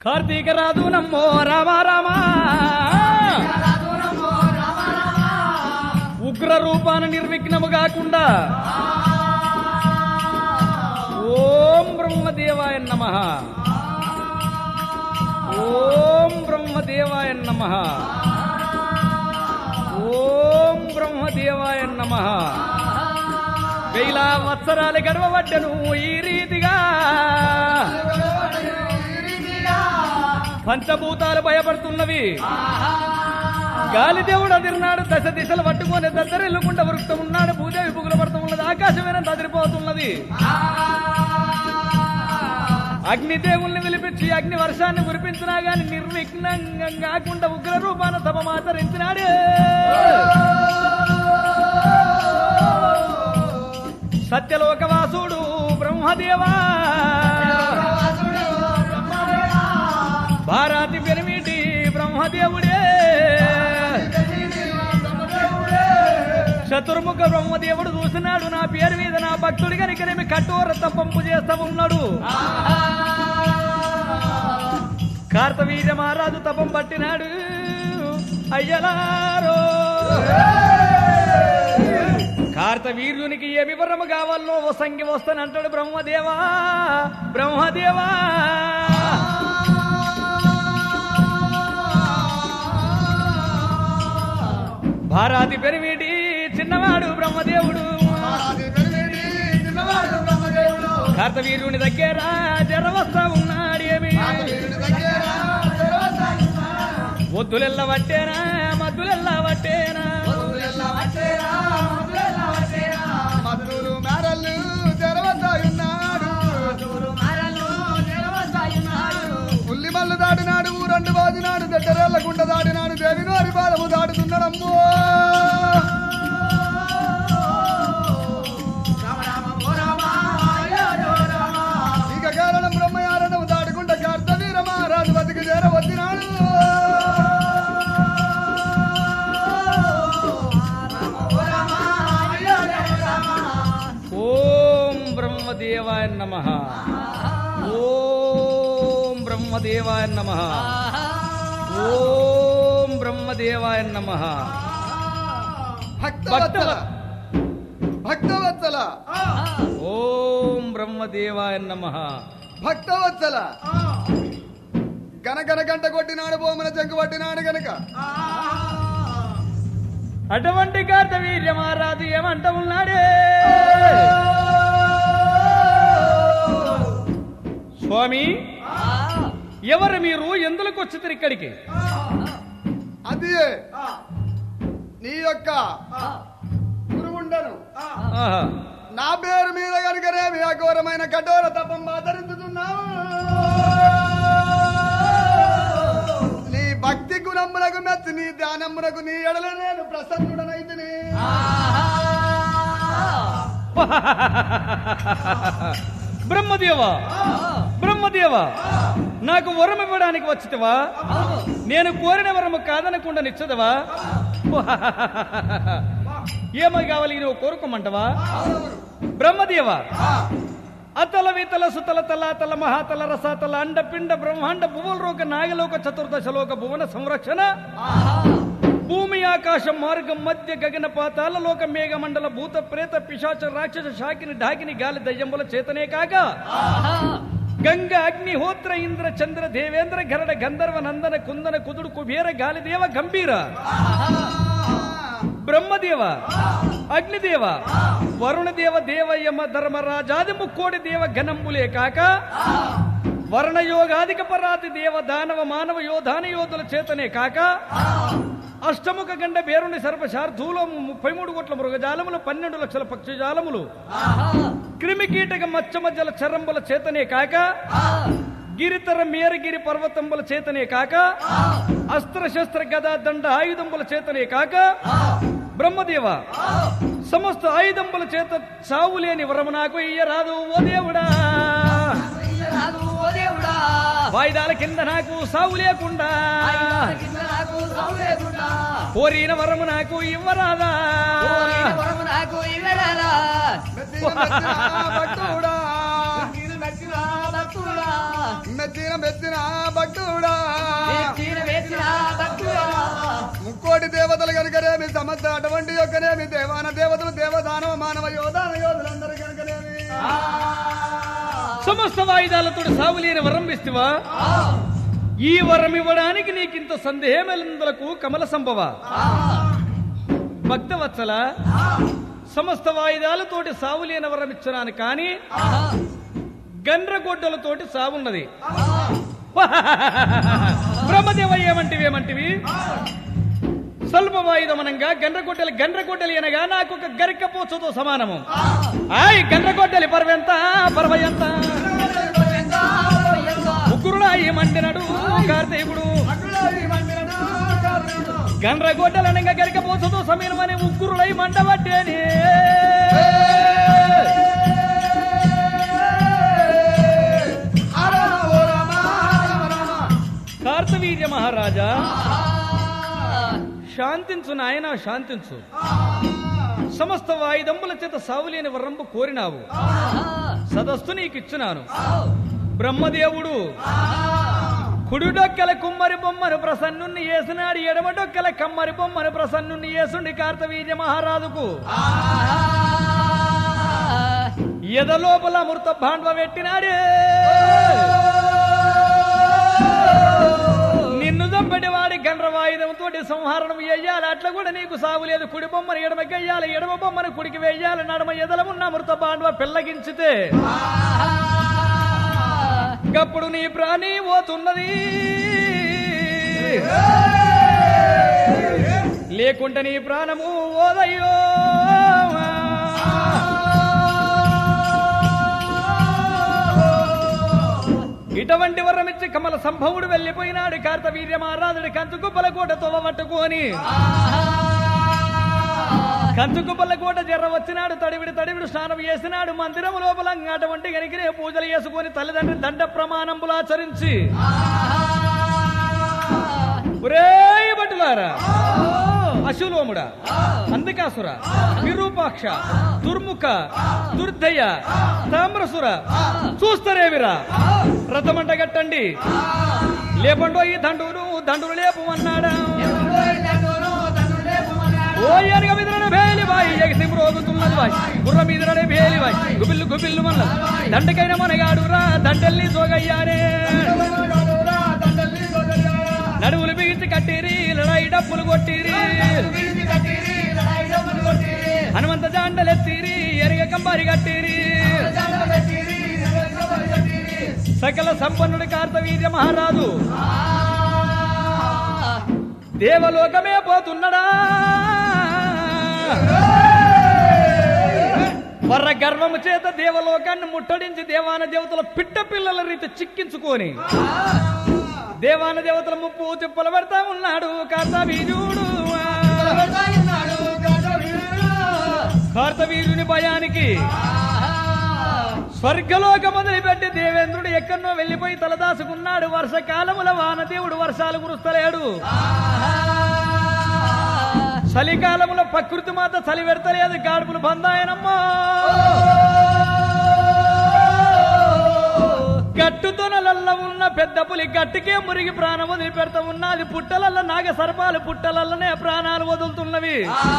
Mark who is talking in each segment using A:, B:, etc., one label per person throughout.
A: కార్తీక రాదు నమ్మో రామ రామ ఉగ్ర రూపాన నిర్విఘ్నము కాకుండా ఓం బ్రహ్మదేవాయ నమః ఓం బ్రహ్మదేవాయ నమః ఓం బ్రహ్మదేవాయ నమః వేల వత్సరాలు గడవబడ్డను ఈ రీతిగా పంచభూతాలు భయపడుతున్నవి. గాలిదేవుడు అదిరినాడు, దశ దిశలు పట్టుకొని దద్దరిల్లుకుంటా వృక్షం ఉన్నాడు, భూదేవి పుగులు పడుతూ ఉన్నది, ఆకాశమేనంత అదిరిపోతున్నది. అగ్నిదేవుల్ని పిలిపించి అగ్ని వర్షాన్ని కురిపించినా గాని నిర్విఘ్నంగా కాకుండా ఉగ్ర రూపాన తపమాచరించినాడే. సత్యలోకవాసుడు బ్రహ్మదేవా, భారతి పెరిమిటి బ్రహ్మదేవుడే, చతుర్ముఖ బ్రహ్మదేవుడు చూసినాడు, నా పేరు మీద నా భక్తుడి కనుకనేమి కఠోర తపంపు చేస్తా ఉన్నాడు. కార్తవీర్య మహారాజు తపం పట్టినాడు. అయ్యలారో కార్తవీర్యునికి ఏ వివరము కావాలో ఓ సంఖ్య వస్తానంటాడు బ్రహ్మదేవా. బ్రహ్మదేవా భారతి పెరిమిటి చిన్నవాడు బ్రహ్మదేవుడు, కార్తవీర్యుని దగ్గర జరవస్తా ఉన్నాడేమి, ఒద్దులెల్ల వట్టేనా మద్దులెల్ల వట్టేనా,
B: మద్దులు మేరల్లు జరవసాయున్నాడు, ఉల్లిమల్లు దాటినాడు, ఊరండు బాదినాడు, దగ్గరేళ్ల గుండ దాటినాడు, దేవినోరి బాలము దాటుతున్నాడమ్మో. ఇక కారణం బ్రహ్మయారణం దాటుకుంట కార్తవీర మహారాజు బతికి చేర వచ్చినాడు.
A: ఓం బ్రహ్మదేవాయ నమః ఓం బ్రహ్మదేవాయ నమః ఓం బ్రహ్మదేవాయ నమః.
B: భక్తవత్సల భక్తవత్సల
A: ఓం బ్రహ్మదేవాయ నమః.
B: భక్తవత్సల గనగన గంట కొట్టినాడు, బొమ్మన చెంకు పట్టినాడు గనక
A: అటువంటి కార్తవీర్య మహారాజు ఏమంట ఉన్నాడే. స్వామి, ఎవరు మీరు? ఎందులకు వచ్చింది ఇక్కడికి?
B: అది నీ యొక్క గురువుండను,
A: ఆహా.
B: నా పేరు మీద కనుకనే మీ అఘోరమైన కఠోర తపం ఆచరించుతున్నావు. నీ భక్తి గుణములకు మెచ్చి నీ ధ్యానములకు నీ ఎడల నేను ప్రసన్నుడనైతిని.
A: బ్రహ్మదేవా, బ్రహ్మదేవా, నాకు వరం ఇవ్వడానికి వచ్చితవా? నేను కోరిన వరము కాదనకుండా నిచ్చదవా? ఏమో కావాలి నువ్వు కోరుకోమంటవా? బ్రహ్మదేవా, అతల వితల సుతల తలాతల మహాతల రసాతల అండపిండ బ్రహ్మాండ భువనలోక నాగలోక చతుర్దశలోక భువన సంరక్షణ, భూమి ఆకాశం మార్గం మధ్య గగన పాతాల లోక మేఘ మండల భూత ప్రేత పిశాచ రాక్షస శాకిని ఢాకిని గాలి దయ్యంబుల చేతనే కాక గంగ అగ్నిహోత్ర ఇంద్ర చంద్ర దేవేంద్ర గరడ గంధర్వ నందన కుందన కుదుడు కుబేర గాలిదేవ గంభీర బ్రహ్మదేవ అగ్నిదేవ వరుణదేవ దేవయమ ధర్మరాజాది ముక్కోడి దేవ గణంబులే కాక వర్ణయోగాధిక పరాతి దేవ దానవ మానవ యోధాన యోధుల చేతనే కాక అష్టముఖ గండ బేరుని సర్పశార్ధూలము 33 కోట్ల మృగజాలములు 12 లక్షల పక్షిజాలములు క్రిమి కీటక మచ్చమజ్జల చరంబుల చేతనే కాక గిరితర మేరగిరి పర్వతంబుల చేతనే కాక అస్త్ర శస్త్ర గదా దండ ఆయుధంబుల చేతనే కాక బ్రహ్మదేవ సమస్త ఆయుధంబుల చేత చావు లేని వరము నాకు ఇయ్యరాదు ఓ దేవుడా. వాయిదాల కింద నాకు సావు లేకుండా కోరిన వరము నాకు ఇవ్వరాదా?
B: భక్తుడా మెచ్చిన మెచ్చిన భక్తుడా ముక్కోటి దేవతలు కనుకనేమి సమస్త అటువంటి యొక్కనేమి దేవాన దేవతలు దేవదానవ మానవ యోధాన యోధులందరూ కనుకనేమి
A: సమస్త వాయిదాలతో సావులేని వరం ఇస్తువా ఈ వరం ఇవ్వడానికి నీకింత సందేహమెలందులకు కమల సంభవ భక్తవత్సల సమస్త వాయిదాలతోటి సావులేని వరం ఇచ్చినాను కానీ గండ్రగొడ్డలతోటి సావున్నది బ్రహ్మదేవ ఏమంటివి స్వల్ప వాయుధమనంగా గండ్రగొడ్డలి అనగా నాకు ఒక గరికపోచతో సమానము ఆయ్ గండ్రగొడ్డలి పర్వెంత పర్వయంత ముగ్గురులాయి మండినడు కార్తీకుడు గండ్రగొడ్డలనగా గరికపోచతో సమానమని ముగ్గురులై మండబట్టేని కార్తవీర్య మహారాజా శాంతించు నాయన శాంతించు సమస్త వాయుదంబుల చేత సావులేని వరంబు కోరినావు సదస్సు నీకిచ్చున్నాను బ్రహ్మదేవుడు కుడుడొక్కల కుమ్మరి బొమ్మను ప్రసన్నుణ్ణి వేసినాడు ఎడమడొక్కల కమ్మరి బొమ్మను ప్రసన్నుణ్ణి వేసుండి కార్తవీర్య మహారాజుకు ఎదలోపల అమృత భాండ్వ పెట్టినాడే నిన్ను చంపటి వాడి గండ్రవాయుధంతో సంహారణం వేయాలి అట్లా కూడా నీకు సాగు లేదు కుడి బొమ్మను ఎడమకి వెయ్యాలి ఎడమ బొమ్మను కుడికి వెయ్యాలి నడమ ఎదలమున్న అమృత భాండ్వ పెళ్లగించితే గప్పుడు నీ ప్రాణి పోతున్నది లేకుంటే నీ ప్రాణము ఓదయ్యో ఇటువంటి వరమిచ్చి కమల సంభవుడు వెళ్లిపోయినాడు కార్తవీర్య మహారాజుడు కంచుకుప్పల కోట తొవ్వబట్టుకొని కంచుకుప్పల కోట జర్ర వచ్చినాడు తడివిడు స్నానం చేసినాడు మందిరం లోపల అటువంటి గనికిరే పూజలు చేసుకొని తల్లిదండ్రి దండ ప్రమాణంబులు ఆచరించి ఒరే భటులారా అశులోముడా అంధకాసుర విరూపాక్ష దుర్ముఖ దుర్దయ తామ్రసుర చూస్తరేవిరా రథమంట గట్టండి లేపండో ఈ దండులు లేపు అన్నాడా ఓ ఏనుగ మీదనే భేలివాయి ఎగసిం రోగుతున్నది వాయి గుర్ర మీదనే భేలివాయి గుబిల్లు మల్ల దండకైన మనగాడురా దండల్ని సోగయ్యారే నడువులు బిగించి కట్టిరి లడాయి డప్పులు కొట్టిరి హనుమంత జాండలెత్తిరి ఎరిగ కంబారి కట్టిరి సకల సంపన్నుడి కార్తవీర్య మహారాజు దేవలోకమే పోతున్నడా వర్ర గర్వము చేత దేవలోకాన్ని ముట్టడించి దేవాన దేవతల పిట్ట పిల్లల రీతి చిక్కించుకొని దేవాన దేవతల ముప్పు తిప్పలు పెడతా ఉన్నాడు కార్తవీర్యుడు కార్తవీర్యుని భయానికి స్వర్గలోక మొదలుపెట్టి దేవేంద్రుడు ఎక్కడో వెళ్లిపోయి తలదాసుకున్నాడు వర్షకాలముల వానదేవుడు వర్షాలు కురుస్తలేడు చలికాలముల ప్రకృతి మాత చలి పెడతలేదు గాడుపులు బందాయనమ్మా గట్టుతోనలల్ల ఉన్న పెద్ద పులి గట్టుకే మురిగి ప్రాణం వదిలి పెడతా ఉన్నది పుట్టలల్ల నాగ సర్పాలు పుట్టలల్లనే ప్రాణాలు వదులుతున్నవి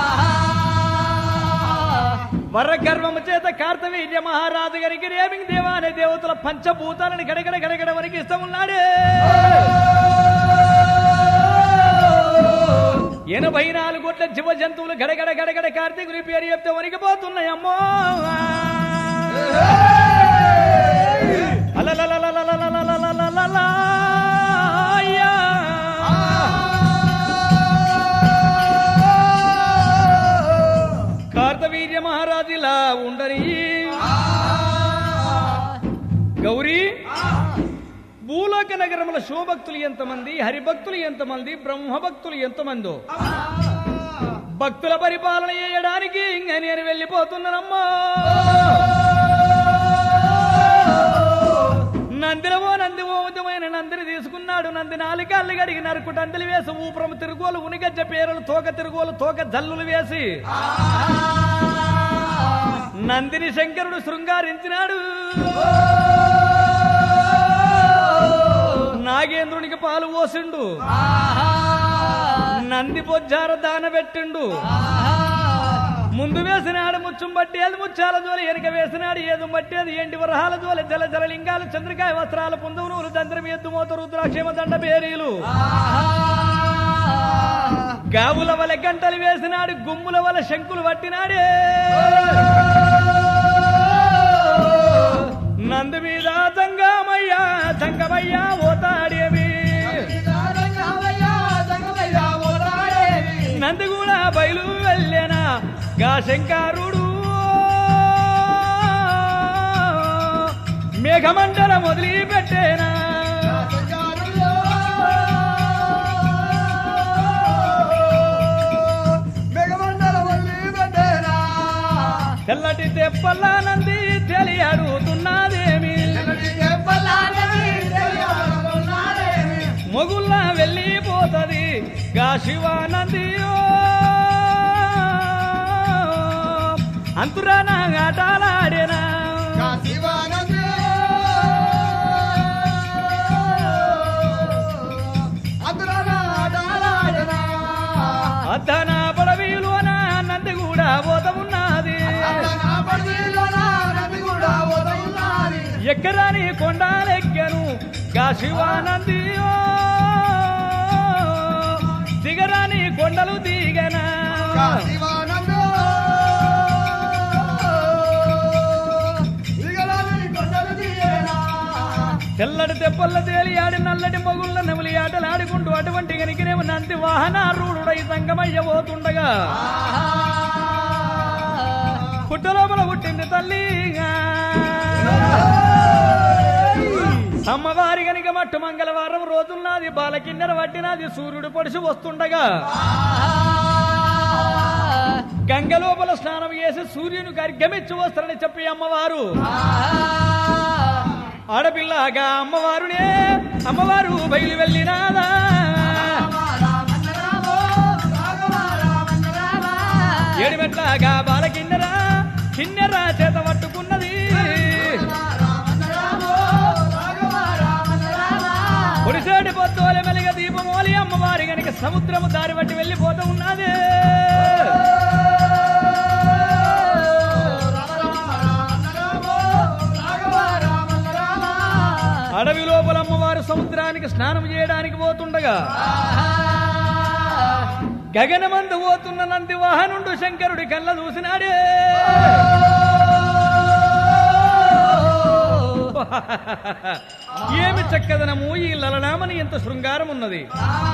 A: వర్ర గర్వము చేత కార్తవీర్య మహారాజు గారికి రేమింగ్ దేవా అనే దేవతల పంచభూతాలను గడగడ వరకు ఇస్తా ఉన్నాడే 84 కోట్ల జీవ జంతువులు గడగడ కార్తీకుని పేరు చెప్తే వణికిపోతున్నాయమ్మో కార్తవీర్య మహారాజు ఇలా ఉండని గౌరీ భూలోక నగరముల శివభక్తులు ఎంతమంది హరిభక్తులు ఎంతమంది బ్రహ్మభక్తులు ఎంతమందో భక్తుల పరిపాలన చేయడానికి ఇంకా నేను వెళ్ళిపోతున్నానమ్మా నందివోమతమైన నందిని తీసుకున్నాడు నంది నాలుకాళ్ళు గడిగి నరుకుట అందిలి వేసి ఊపురము తిరుగులు ఉనిగజ్జ పేరలు తోక తిరుగులు తోక జల్లులు వేసి నందిని శంకరుడు శృంగారించినాడు నాగేంద్రునికి పాలు పోసిండు నంది బొజ్జార దాన పెట్టిండు ముందు వేసినాడు ముచ్చం బట్టేది ముచ్చాల జోలి వెనుక వేసినాడు ఏదు బట్టేది ఎండి వరహాల జోలి జల జల లింగాలు చంద్రకాయ వస్త్రాలు పుందువులు దంత్రం ఎద్దు మోత రుద్రాక్షేమ దండ బేరీలు గావుల వల గంటలు వేసినాడు గుమ్ముల వల శంకులు పట్టినాడే నందు మీద దంగమయ్యా ఓతాడేవి నంది కూడా బయలు వెళ్ళేనా గా శంకరుడు మేఘమండలం వదిలిపెట్టేనా తెల్లటి తెప్పల్లా నంది తెలియడుతున్నదేమి మొగుల్లా వెళ్ళిపోతది గా శివానంది అంతురానా ఆటలాడేనా అద్దన పడవీలోన నంది కూడా పోత ఉన్నది ఎక్కరాని కొండాలెక్కను గా శివానంది దిగరాని కొండలు దిగనా తెల్లడి తెప్పల్ల తేలియాడి నల్లటి మొగుళ్ళ నెమలి ఆటలాడుకుంటూ అటువంటి గనికినేమో నంది వాహనారూఢుడై సంగమయ్య పోతుండగా పుట్టలోపల పుట్టింది తల్లిగా అమ్మవారి గనిక మట్టు మంగళవారం రోజున్నది బాలకిన్నెర పట్టినది సూర్యుడు పొడిసి వస్తుండగా గంగ లోపల స్నానం చేసి సూర్యుని గర్గమిచ్చి వస్తారని చెప్పి అమ్మవారు ఆడపిల్లగా అమ్మవారు బయలు వెళ్ళినాదా ఏడుమెట్లాగా కిన్నెరా చేత పట్టుకున్నది పొడిసేటి పొత్తోల మెలిగ దీపమోలి అమ్మవారి గనుక సముద్రము దారి బట్టి వెళ్ళిపోతూ ఉన్నది అడవి లోపల అమ్మవారు సముద్రానికి స్నానం చేయడానికి పోతుండగా గగనమందు పోతున్న నంది వాహనుండు శంకరుడి కళ్ళ చూసినాడే ఏమి చక్కదనము ఈ లలనామని ఎంత శృంగారం ఉన్నది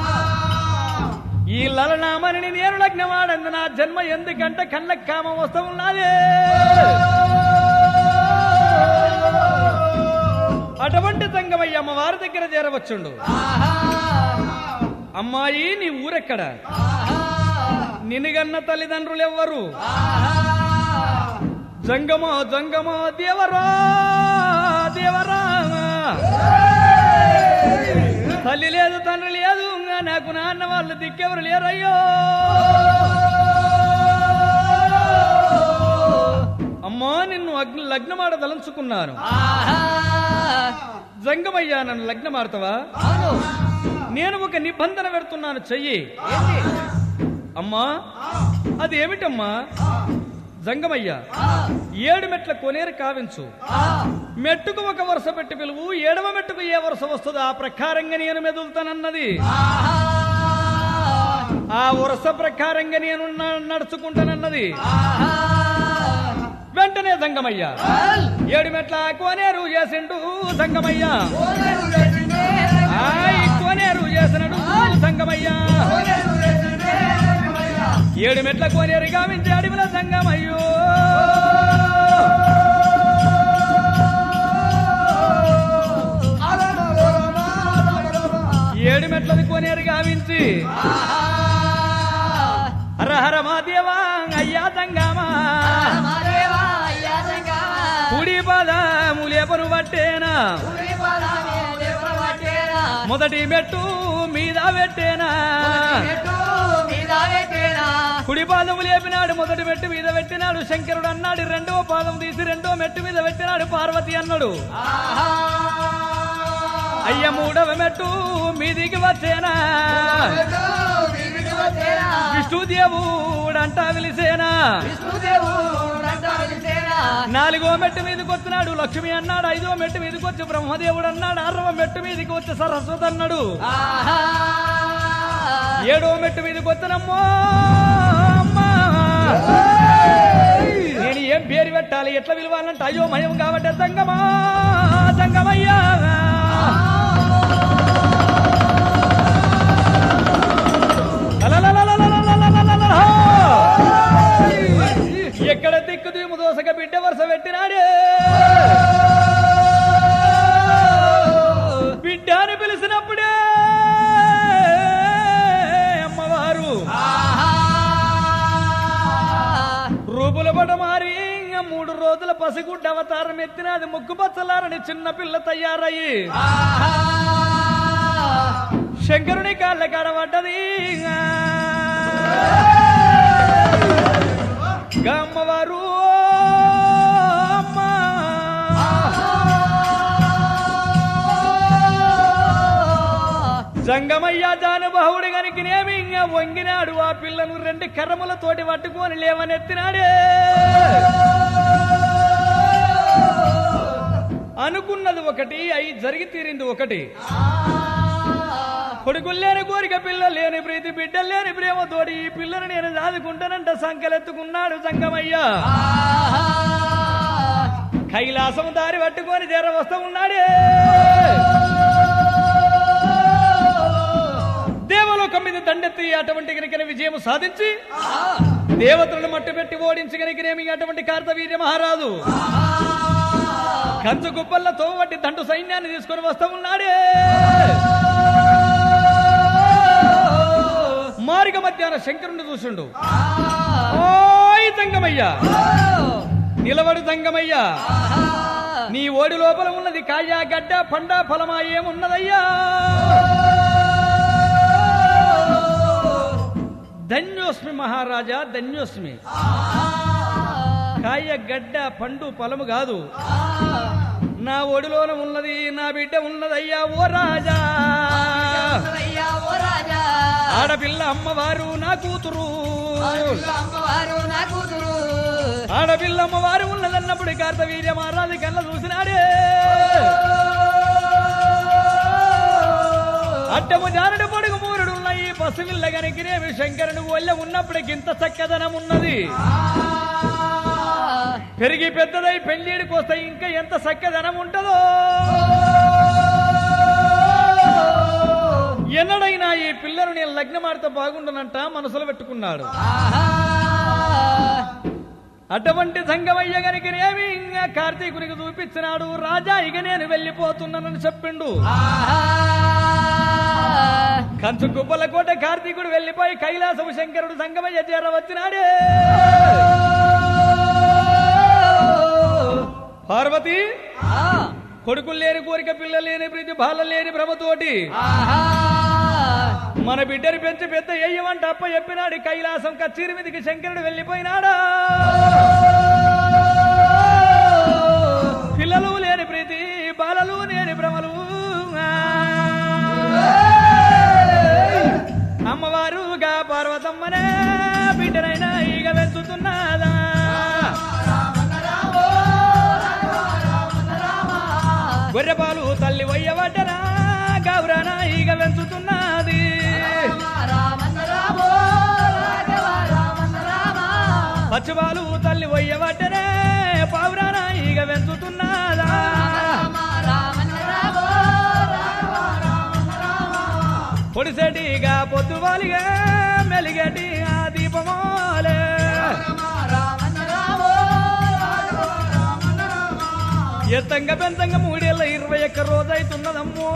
A: ఈ లలనామని నేను లగ్నమాడందు నా జన్మ ఎందుకంటే కళ్ళకి కామం వస్తూ ఉన్నదే అటువంటి సంగమయ్య అమ్మవారి దగ్గర చేరవచ్చుండు అమ్మాయి నీ ఊరెక్కడ నిన్నుగన్న తల్లిదండ్రులు ఎవ్వరు జంగమో దేవరా తల్లి లేదు తండ్రి లేదు నాకు నాన్న వాళ్ళు దిక్కెవరు లేరయ్యో అమ్మా నిన్ను లగ్నమాడ తలంచుకున్నాను జంగమయ్యా నన్ను లగ్నమాడతావా నేను ఒక నిబంధన పెడుతున్నాను చెయ్యి అమ్మా అది ఏమిటమ్మా జంగమయ్య 7 మెట్ల కొనేరు కావించు మెట్టుకు ఒక వరుస పెట్టి పిలువు 7వ మెట్టుకు ఏ వరుస వస్తుందో ఆ ప్రకారంగా నేను మెదులుతానన్నది ఆ వరుస ప్రకారంగా నేను నడుచుకుంటానన్నది వెంటనే జంగమయ్య 7 మెట్ల కోనేరు చేసిండు జంగమయ్య కోనేరు చేసినడు జంగమయ్య 7 మెట్ల కోనేరు గావించి అడవిల జంగమయ్యో ఏడు మెట్లది కోనేరు గావించి హర హర మాదేవా అయ్యా జంగమా కుడి పదము లేపను పట్టేనా మొదటి మెట్టు మీద పెట్టేనా కుడి పాదము లేపినాడు మొదటి మెట్టు మీద పెట్టినాడు శంకరుడు అన్నాడు రెండవ పాదం తీసి రెండో మెట్టు మీద పెట్టినాడు పార్వతి అన్నాడు అయ్య మూడవ మెట్టు మీదికి వచ్చేనా విష్ణుదేవుడంటా పిలిసేనా నాలుగో మెట్టు మీదకి వచ్చినాడు లక్ష్మి అన్నాడు ఐదో మెట్టు మీదకి వచ్చి బ్రహ్మదేవుడు అన్నాడు ఆరవ మెట్టు మీదకి వచ్చి సరస్వతి అన్నాడు ఏడో మెట్టు మీదకి వచ్చినమ్మో అమ్మా నేను ఏం పేరు పెట్టాలి ఎట్లా విలువాలంటే అయ్యో మయం కాబట్టి సంగమా సంగమయ్యా ఎక్కడ దిక్కు దీము దోసక బిడ్డ వరుస పెట్టినాడే బిడ్డ అని పిలిచినప్పుడే అమ్మవారు రూపుల పట మారి 3 రోజుల పసిగుడ్డ అవతారం ఎత్తినది ముక్కు పచ్చలారని చిన్న పిల్ల తయారయ్యి శంకరుని కాళ్ళ కాడబడ్డది అమ్మవారు సంగమయ్య జానుబాహుడు గనికినేమి ఇంకా వంగినాడు ఆ పిల్లను 2 కర్రములతోటి పట్టుకొని లేవనెత్తినాడే అనుకున్నది ఒకటి అయి జరిగి తీరింది ఒకటి కొడుకులు లేని కోరిక పిల్లలు లేని ప్రీతి బిడ్డలు లేని ప్రేమతోటి ఈ పిల్లను నేను దాదుకుంటానంట సంకలెత్తుకున్నాడు సంగమయ్య కైలాసం దారి పట్టుకొని జర వస్తా ఉన్నాడే దేవలోకం మీద దండెత్తి అటువంటి గనికని విజయం సాధించి దేవతలను మట్టుపెట్టి ఓడించి గనికనేమి అటువంటి కార్తవీర్య మహారాజు కంచు గుప్పల్లతో వట్టి దండు సైన్యాన్ని తీసుకొని వస్తా ఉన్నాడే మారిక మధ్యాహ్న శంకరుణ్ణి చూసిండు ఓయ్ తంగమయ్యా నిలబడు తంగమయ్యా నీ ఓడి లోపల ఉన్నది కాయ గడ్డ పండ ఫలమా ఏమున్నదయ్యా ధన్యోస్మి మహారాజా ధన్యోస్మి కాయ గడ్డ పండు ఫలము కాదు నా ఒడిలోన ఉన్నది నా బిడ్డ ఉన్నదయ్యా ఓ రాజా ఆడపిల్ల అమ్మవారు నా కూతురు ఆడపిల్ల అమ్మవారు ఉన్నదన్నప్పుడు కార్తవీర్య మహారాజు కళ్ళ చూసినాడే అడ్డము జారుడు పొడుగు మూరుడు ఉన్నాయి పసువిల్ల గనికినేమి శంకరుని ఒళ్ళ ఉన్నప్పటికి ఇంత చక్కదనం ఉన్నది పెరిగి పెద్దదై పెళ్లిడికి వస్తే ఇంకా ఎంత చక్కదనం ఉంటుందో ఎన్నడైనా ఈ పిల్లను నేను లగ్నమాడితే బాగుండనంట మనసులో పెట్టుకున్నాడు అటువంటి సంగమయ్య గనికినేమి ఇంకా కార్తీకునికి చూపించినాడు రాజా ఇక నేను వెళ్ళిపోతున్నానని చెప్పిండు కంచు గుబ్బల కోట కార్తీకుడు వెళ్ళిపోయి కైలాసము శంకరుడు సంగమయ్య చేర వచ్చినాడే పార్వతి కొడుకులు లేని కోరిక పిల్లలు లేని ప్రీతి బాల లేని భ్రమతోటి మన బిడ్డని పెంచి పెద్ద ఏయమంట అప్ప చెప్పినాడు కైలాసం కచ్చీరి మీదికి శంకరుడు వెళ్ళిపోయినాడా పిల్లలు లేని ప్రీతి బాలలు లేని భ్రమలు అమ్మవారుగా పార్వతమ్మనే బిడ్డనైనా ఈగ వెంచుతున్నదా గొర్రెపాలు తల్లి వయ్యబడ్డనా గౌరనా ఈగ వెంచుతున్నది పచ్చుపాలు తల్లి వయ్యబడ్డనే పావురానా ఈగ వెంచుతున్నదా పొడిసెటిగా పొద్దువాలిగా మెలిగటి ఆ దీపమోలే ఎత్తంగా పెంతంగా 321 రోజు అవుతున్నదమ్మో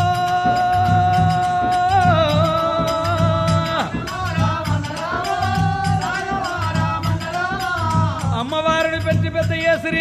A: అమ్మవారిని పెంచి పెద్ద ఏసిరి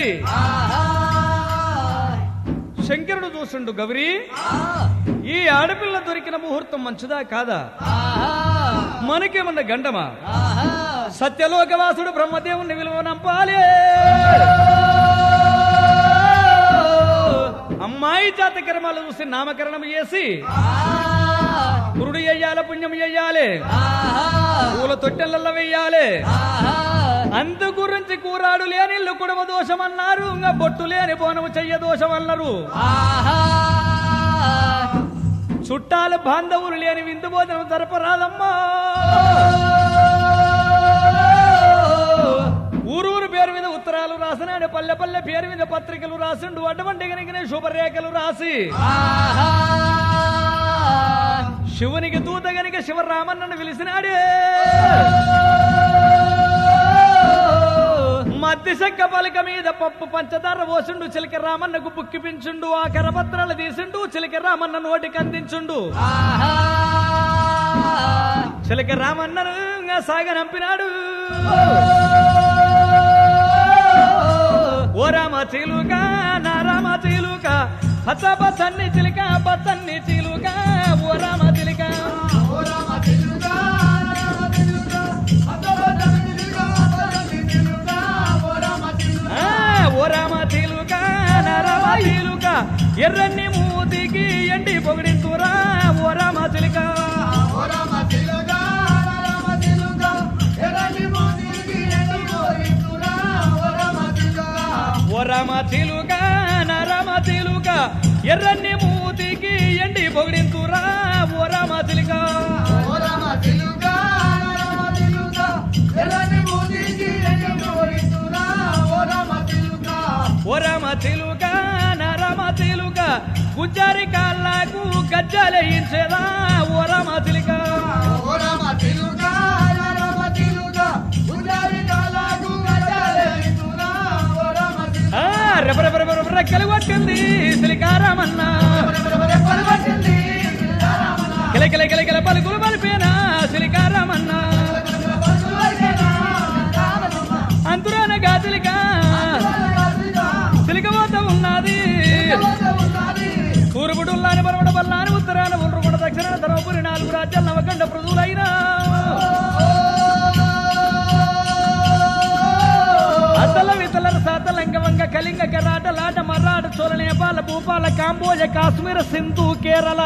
A: శంకరుడు చూసిండు గౌరీ ఈ ఆడపిల్ల దొరికిన ముహూర్తం మంచిదా కాదా మనకేమన్నా గండమా సత్యలోకవాసుడు బ్రహ్మదేవుని విలువ నంపాలి అమ్మాయి జాతకర్మాలు చూసి నామకరణం చేసి పురుడు చెయ్యాలి, పుణ్యం చెయ్యాలి, పూల తొట్టెలలో వెయ్యాలి. అందు గురించి కూరాడు లేని ఇల్లు కుడమ దోషం అన్నారు, ఇంకా బొట్టు లేని బోనము చెయ్య దోషం అన్నారు. చుట్టాలు బాంధవులు లేని విందు భోజనం జరపరాదమ్మా. ఊరూరు పేరు మీద ఉత్తరాలు రాసినాడు, పల్లె పల్లె పేరు మీద పత్రికలు రాసిండు. అటువంటి కనుక శుభరేఖలు రాసి శివునికి దూత గనుక శివరామన్నను పిలిచినాడే. మధ్య శక్క పలక మీద పప్పు పంచదార పోసిండు, చిలక రామన్నకు బుక్కిపించుండు. ఆ కరపత్రాలు తీసిండు, చిలక రామన్న నోటికి అందించుండు. చిలక రామన్నను సాగనంపినాడు. ఓ రామ చిలుక నా రామ చిలుక, పచ్చ పచ్చన్ని చిలుక పచ్చన్ని చిలుక, ఓ రామ చిలుక. ఓ రామ చిలుక నా రామ చిలుక, ఎర్రన్ని మూతికి ఎండి పొగిడింతురా. ఓ రామ చిలుక, ఓ రామ చిలుక నా రామ చిలుక, ఎర్రన్ని మూతికి ఎండి పొగిడింతురా. ఓ రామ చిలుక, ఓ రామ చిలుక నా రామ చిలుక, గుజ్జారి కాళ్ళకు గజ్జలేయించేదా. ఓ రామ చిలుక, రెక్కలు పట్టింది సిలికారామన్న, కిలకిల కిలకిల పలుకులు పలిపేనా సిలికారామన్న. అంతురాన గాజులిక సిలికబోత ఉన్నది. సూర్యుడుల్లాని పరమడ బల్లాని ఉత్తరాన ఉండ్రుకుంట దక్షిణాన ధర్మపురి 4 రాజ్యాలు నవకండ పృథువులైనా. అతల వితల సాతలంగ వంగ కలింగ కరాట లాట మరాఠ చోళ నేపాల భూపాల కాంబోజ కాశ్మీర సింధు కేరళ.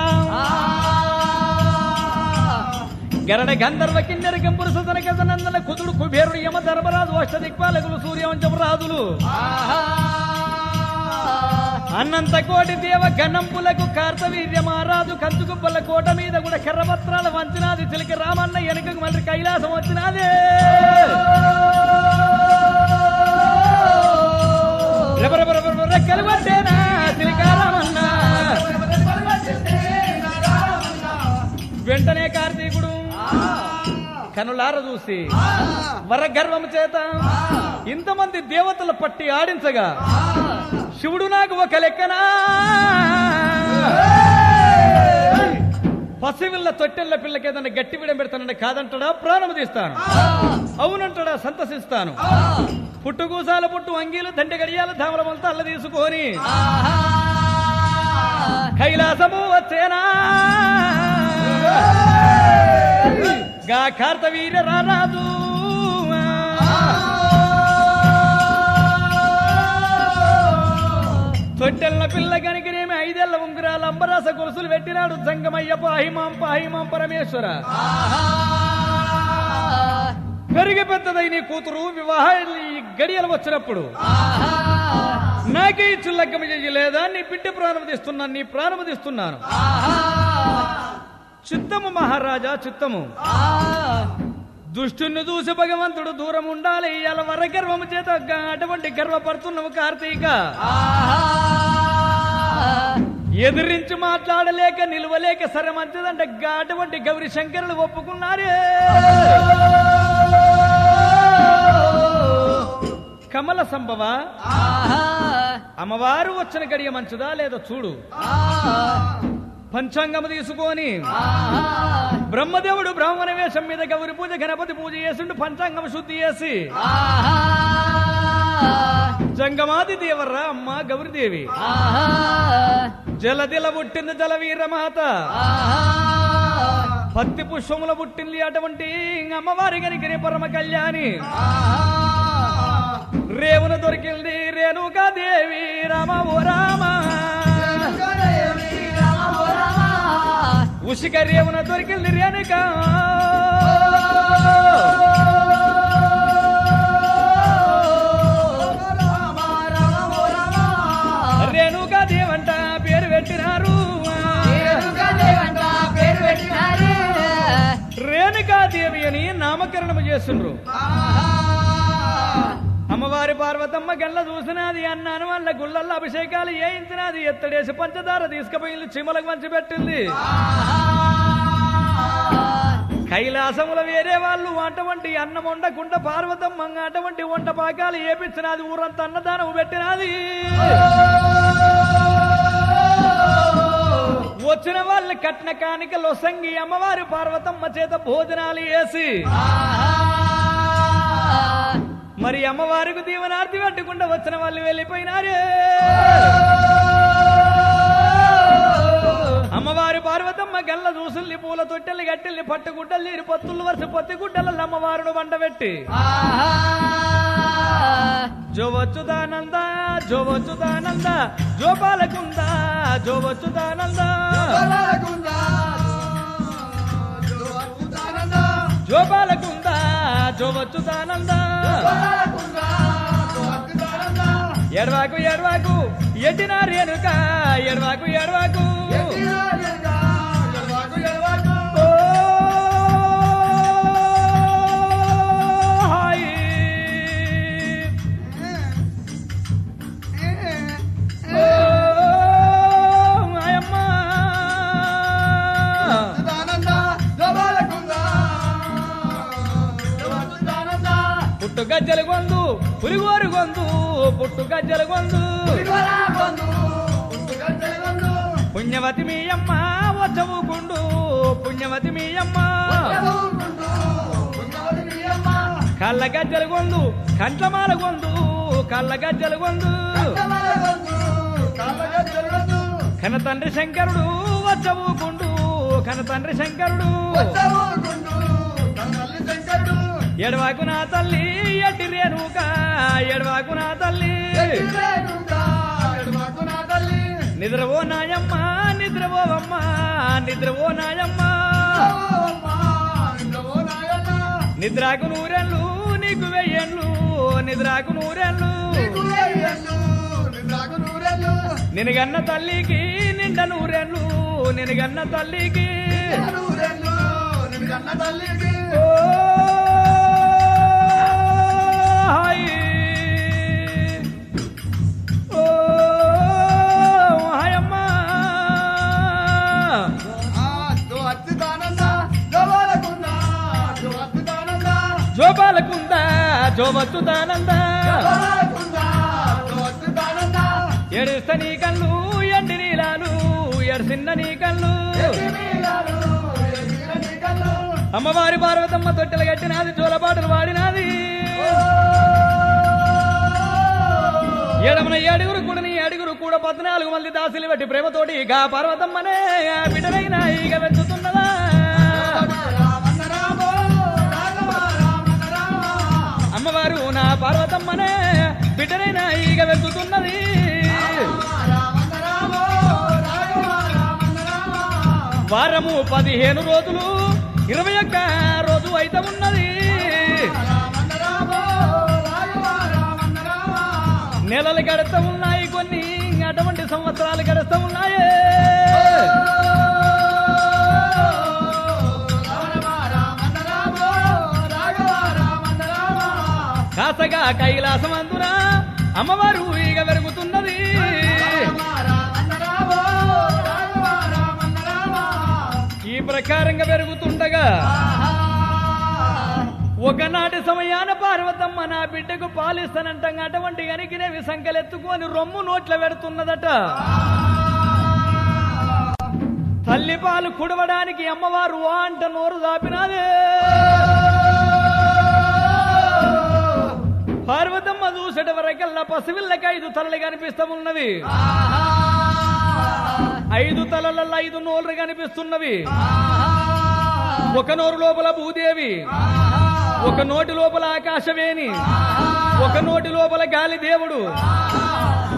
A: గరడ గంధర్వ కిన్నెర గంపుర సదన గజనందన కుదుడు కుబేరుడు యమ ధర్మరాజు అష్టదిక్పాలకులు సూర్యవంశం రాజులు. అన్నంత కోటి దేవ గణంపులకు కార్తవీర్య మహారాజు కంచుగుబ్బల కోట మీద కూడా కర్రపత్రాల వంచినాది. చిలికి రామన్న వెనుకకు మళ్ళీ కైలాసం వచ్చినాదే. రెక్కలు పట్టేనా చిలికారామన్న. వెంటనే కార్తీకుడు కనులార చూసి వరగర్వం చేత ఇంతమంది దేవతల పట్టి ఆడించగా శివుడు నాకు ఒక లెక్కనా పసివిల్ల తొట్టెళ్ళ పిల్లకి ఏదన్నా గట్టి విడం పెడతానంటే కాదంటాడా ప్రాణం తీస్తాను, అవునంటాడా సంతసిస్తాను. పుట్టుగూసాల పుట్టు అంగీలు దండ గడియాల ధామల మొలత అల్ల తీసుకొని కైలాసము వచ్చేనా. గా కార్తవీర్య రారాజు తొట్టెళ్ళ పిల్ల కనికినేమి 5 ఏళ్ల ఉంగరాలు అంబరాస గొలుసులు పెట్టినాడు. జంగమయ్య పాహిమాం పాహిమాం పరమేశ్వర. పెరిగి పెద్దదై నీ కూతురు వివాహాలు గడియలు వచ్చినప్పుడు నాకే ఇచ్చు లగ్గమ చెయ్యలేదా? నీ బిడ్డ ప్రాణం తీస్తున్నాను, నీ ప్రాణం తీస్తున్నాను. చిత్తము మహారాజా చిత్తము. దుష్టుని చూసి భగవంతుడు దూరం ఉండాలి. ఇలా వర గర్వము చేత అటువంటి గర్వపడుతున్నావు కార్తీక. ఎదిరించి మాట్లాడలేక నిలవలేక సరే మంచిదంటే అటువంటి గౌరీ శంకరులు ఒప్పుకున్నారే. కమల సంభవ అమ్మవారు వచ్చిన గడియ మంచిదా లేదో చూడు. పంచాంగము తీసుకొని బ్రహ్మదేవుడు బ్రాహ్మణ వేషం మీద గౌరి పూజ గణపతి పూజ చేసిండు. పంచాంగం శుద్ధి చేసి జంగమాది దేవర్రా అమ్మ గౌరీదేవి. జలదిల పుట్టింది జలవీరమాత. పత్తి పుష్పముల పుట్టింది అటువంటి అమ్మవారి గనికిని పరమ కళ్యాణి. రేవున దొరికింది రేణుకాదేవి రామ ఓ రామ. ఉసికర్యమున దొరికింది రేణుక రేణుకాదేవంట పేరు పెట్టినారు రేణుకాదేవి అని నామకరణం చేస్తుండ్రు అమ్మవారి పార్వతమ్మ గల్ల చూసినది అన్నాను వాళ్ళ గుళ్ళల్లో అభిషేకాలు చేయించినది ఎత్తడేసి పంచదార తీసుకుపోయి చిమలకు పంచిపెట్టింది కైలాసముల వేరే వాళ్ళు అటువంటి అన్నం వండకుండా పార్వతమ్మ అటువంటి వంట పాకాలు ఏపించినది ఊరంతా అన్నదానం పెట్టినది వచ్చిన వాళ్ళు కట్న కానికలు సంగి అమ్మవారి పార్వతమ్మ చేత భోజనాలు వేసి మరి అమ్మవారికి దీవనార్తి పెట్టుకుంటూ వచ్చిన వాళ్ళు వెళ్ళిపోయినారే అమ్మవారి పార్వతమ్మ గల్ల దూసుల్ని పూల తొట్టెల్ని గట్టెల్ని పట్టుగుడ్డలు నీరు పత్తులు వరుస పత్తి గుడ్డల అమ్మవారును వండబెట్టి జోవచ్చుదానంద జోవచ్చుదానంద జోపాలకుందా జోవచ్చుదానంద జోపాలకుందా జోవచ్చుదానంద ఎడవాకు ఎడవాకు ఎట్టిన రేణుక ఎడవాకు ఎడవాకు పుట్టు గజ్జల గొందు పులిగోరు గొందు పుట్టు గజ్జల గొందు పుణ్యవతి మీ అమ్మ వచ్చవుకుండు పుణ్యవతి మీ అమ్మ కళ్ళ గజ్జల గొందు కంట్లమాల గొందు కళ్ళ గజ్జల గొందు కన తండ్రి శంకరుడు వచ్చవుకుండు కన తండ్రి శంకరుడు ఎడవాకు నా తల్లి ఎట్టి రేణుక ఎడవాకు నా తల్లి నిద్రవో నాయమ్మ నిద్రవోవమ్మ నిద్రవో నాయమ్మ నిద్రాకు నూరెళ్ళు నీకు వెయ్యేళ్ళు నిద్రాకు నూరెళ్ళు నినగన్న తల్లికి నిండ నూరెళ్ళు నినగన్న తల్లికి జోపాలకుందా జోవచ్చుదానంద ఎడుస్త నీ కళ్ళు ఎండి నీలాలు ఎడిసిన నీ కళ్ళు అమ్మవారి పార్వతమ్మ తొట్టెలు కట్టినది జోలపాటలు వాడినది ఏడమన ఏడుగురు కూడా నీ ఏడుగురు కూడా 14 మంది దాసులు బట్టి ప్రేమతోటి ఇక పార్వతమ్మనే బిడ్డనైనా ఇక పెంచుతున్నదా అమ్మవారు నా పార్వతమ్మనే బిడ్డనైనా ఇక వెళ్తున్నది వారము 15 రోజులు 21 రోజు అయితే ఉన్నది నెలలు గడుస్తూ ఉన్నాయి కొన్ని అటువంటి సంవత్సరాలు గడుస్తూ ఉన్నాయి కాసగా కైలాసమందున అమ్మవారు ఈగ పెరుగుతున్నది ఈ ప్రకారంగా పెరుగుతుండగా ఒకనాటి సమయాన పార్వతమ్మ నా బిడ్డకు పాలిస్తానంటంగా అటువంటి గనికినేవి సంకలెత్తుకొని రొమ్ము నోట్ల పెడుతున్నదట తల్లి పాలు కుడవడానికి అమ్మవారు అంట నోరు దాపినాదే పార్వతమ్మ చూసేట వరకల్లా పసివిల్లకి 5 తలలు కనిపిస్తున్నవి 5 తలలలో 5 నోళ్ళు కనిపిస్తున్నవి ఒక నోరు లోపల భూదేవి ఒక నోటి లోపల ఆకాశవేణి ఒక నోటి లోపల గాలి దేవుడు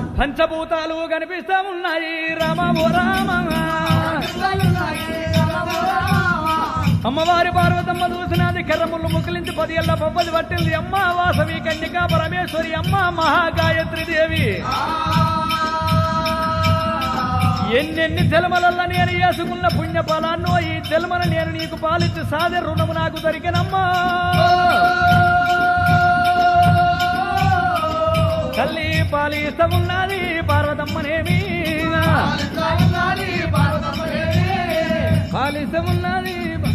A: పంచభూతాలు కనిపిస్తా ఉన్నాయి రామ ఓ రామ అమ్మవారి పార్వతమ్మ చూసినది కర్రముళ్ళు ముకిలించి 10 ఏళ్ల పబ్బది పట్టింది అమ్మ వాసవి కన్యకా పరమేశ్వరి అమ్మ మహాగాయత్రి దేవి ఎన్నెన్ని జన్మలల్ల నేను వేసుకున్న పుణ్య ఫలాన్నో ఈ జన్మను నేను నీకు పాలించి సాధే రుణము నాకు దొరికినమ్మా తల్లి పాలిస్తమున్నది పార్వతమ్మనేమి పాలిస్తమున్నది